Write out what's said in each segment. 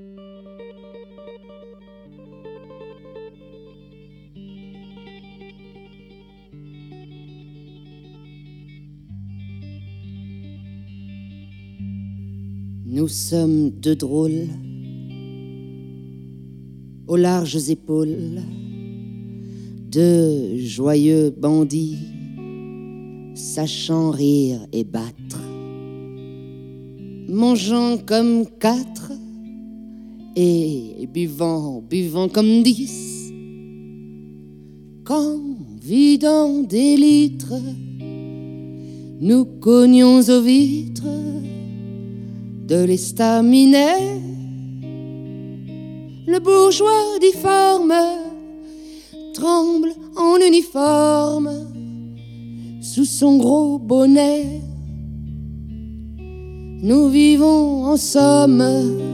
Nous sommes deux drôles aux larges épaules, deux joyeux bandits sachant rire et battre, mangeant comme quatre et buvant comme 10, quand vidant des litres nous cognions aux vitres de l'estaminet. Le bourgeois difforme tremble en uniforme sous son gros bonnet. Nous vivons en somme,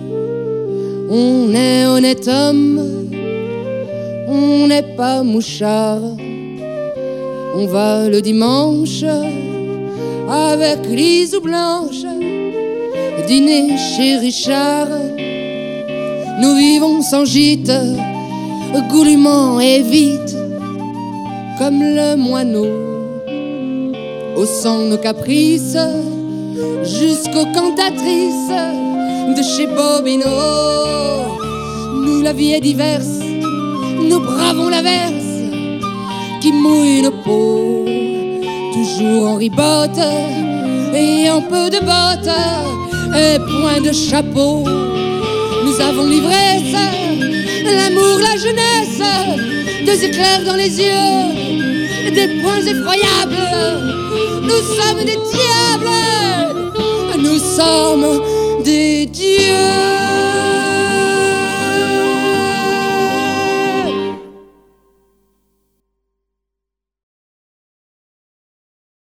on est honnête homme, on n'est pas mouchard. On va le dimanche avec Lise ou Blanche dîner chez Richard. Nous vivons sans gîte, goulûment et vite, comme le moineau, haussant nos caprices jusqu'aux cantatrices de chez Bobino. Nous, la vie est diverse, nous bravons l'averse qui mouille nos peaux, toujours en ribotte et en peu de bottes et point de chapeau. Nous avons l'ivresse, l'amour, la jeunesse, deux éclairs dans les yeux, des points effroyables. Nous sommes des diables, nous sommes des dieux.